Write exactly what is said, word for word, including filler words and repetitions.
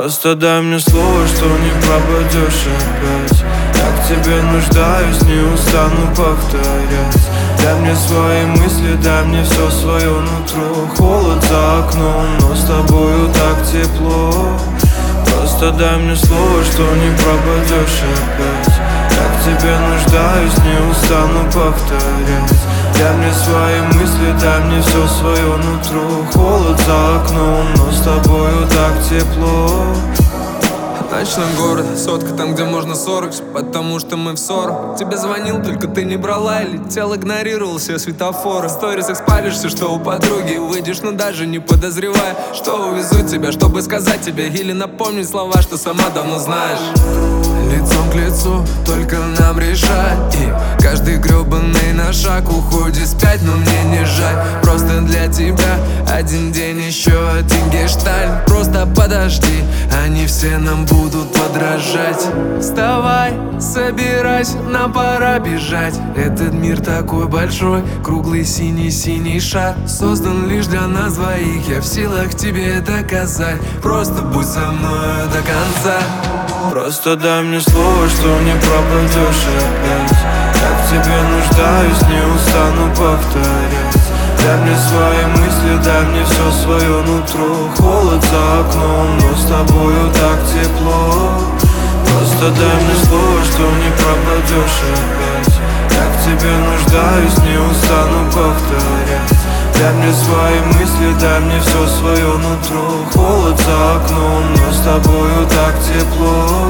Просто дай мне слово, что не пропадешь опять. Я к тебе нуждаюсь, не устану повторять. Дай мне свои мысли, дай мне все свое нутро. Холод за окном, но с тобою так тепло. Просто дай мне слово, что не пропадешь опять. Я к тебе нуждаюсь, не устану повторять. Дай мне свои мысли, дай мне все свое нутро. Холод за окном, но с тобою так тепло. Ночной город, сотка там, где можно сорок. Потому что мы в ссору. Тебе звонил, только ты не брала. И летел, игнорировал все светофоры. В сторисах спалишься, что у подруги. Выйдешь, но даже не подозревая, что увезу тебя, чтобы сказать тебе или напомнить слова, что сама давно знаешь. Лицом к лицу, только нам решать. И каждый гребаный на шаг уходит спять, но мне не жаль. Просто для тебя один день, еще один гештальт. Просто подожди, они все нам будут подражать. Вставай, собирайся, нам пора бежать. Этот мир такой большой, круглый синий-синий шар. Создан лишь для нас двоих, я в силах тебе доказать. Просто будь со мной до конца. Просто дай мне слово, что не пропадешь опять. Я к тебе нуждаюсь, не устану повторять. Дай мне свои мысли, дай мне все свое нутро. Холод за окном, но с тобою так тепло. Просто дай мне слово, что не пропадешь опять. Я к тебе нуждаюсь, не устану повторять. Дай мне свои мысли, дай мне все свое нутро. Холод за окном, но с тобою так тепло.